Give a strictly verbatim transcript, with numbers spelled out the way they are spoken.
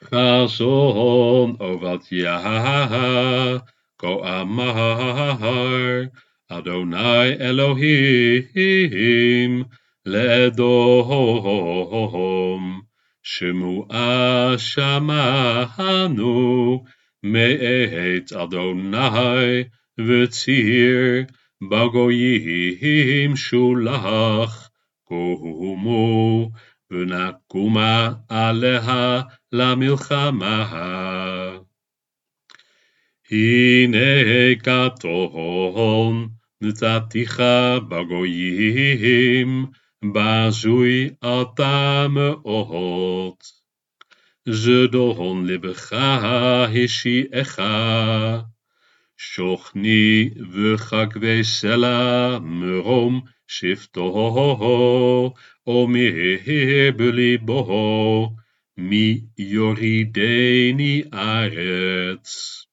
Chason Ovadia Ko Amar Adonai Elohim Ledom Shemua Shamanu Me'et Adonai V'tzir Bagoyim Shulach Kohumu V'nakuma Aleha למלחמה. הנה קטון נתתיך בגויים, בזוי אתה מאוד. זדון לבך השיעך, שוכני וחגבי סלע מרום שבטו, ומהר בליבו, מי יורידני ארץ.